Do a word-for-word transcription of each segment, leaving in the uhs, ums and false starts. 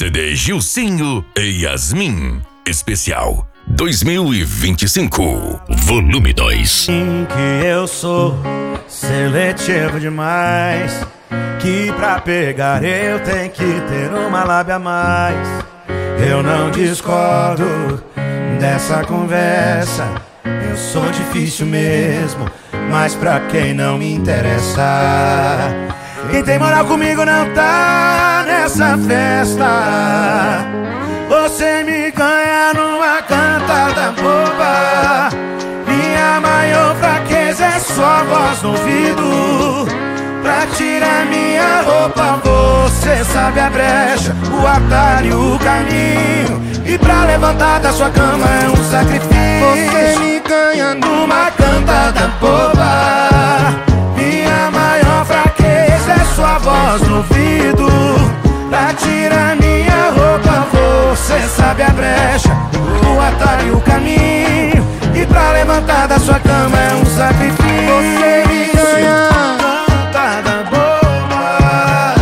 C D Gilcinho e Yasmin. Especial dois mil e vinte e cinco, volume dois. Que eu sou seletivo demais, que pra pegar eu tenho que ter uma lábia a mais. Eu não discordo dessa conversa, eu sou difícil mesmo, mas pra quem não me interessa. Quem tem moral comigo não tá nessa festa. Você me ganha numa cantada boba. Minha maior fraqueza é sua voz no ouvido. Pra tirar minha roupa você sabe a brecha, o atalho, o caminho. E pra levantar da sua cama é um sacrifício. Você me ganha numa cantada boba. Minha maior fraqueza é sua voz no ouvido. Pra tirar minha roupa você sabe a brecha, o atalho, o caminho. E pra levantar da sua cama é um sacrifício. Você me ganha cantada boba.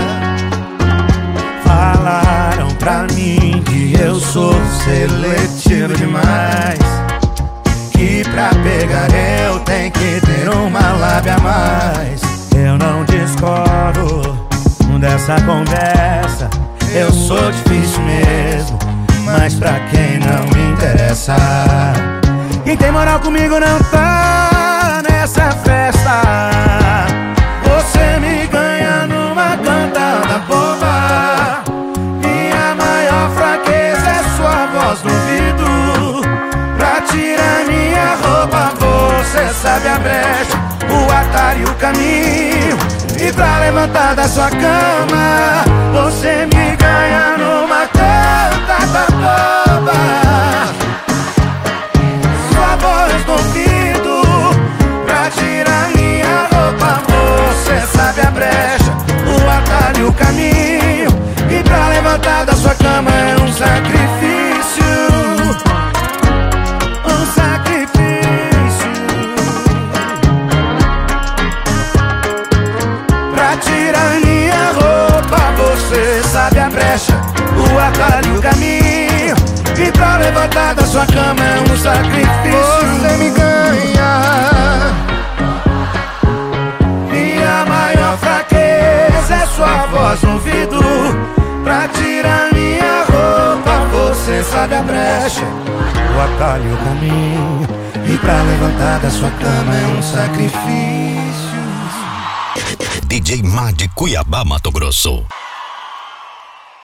Falaram pra mim que eu sou seletivo demais, que pra pegar eu tenho que ter uma lábia a mais. Eu não discordo dessa conversa, eu sou difícil mesmo, mas pra quem não me interessa. Quem tem moral comigo não tá nessa festa. Você me ganha numa cantada boba. Minha maior fraqueza é sua voz no ouvido. Pra tirar minha roupa você sabe a brecha, o atalho e o caminho. E pra levantar da sua cama você me ganha numa cantada boba. Sua voz no ouvido. Pra tirar minha roupa você sabe a brecha, o atalho e o caminho. E pra levantar da sua cama é um sacrifício. Um sacrifício. Pra tirar minha roupa você sabe a brecha, o atalho e o caminho. E pra levantar da sua cama é um sacrifício. Você me ganha. Minha maior fraqueza é sua voz no ouvido. Pra tirar minha roupa você sabe a brecha, o atalho e o caminho. E pra levantar da sua cama é um sacrifício. D J Mad de Cuiabá, Mato Grosso.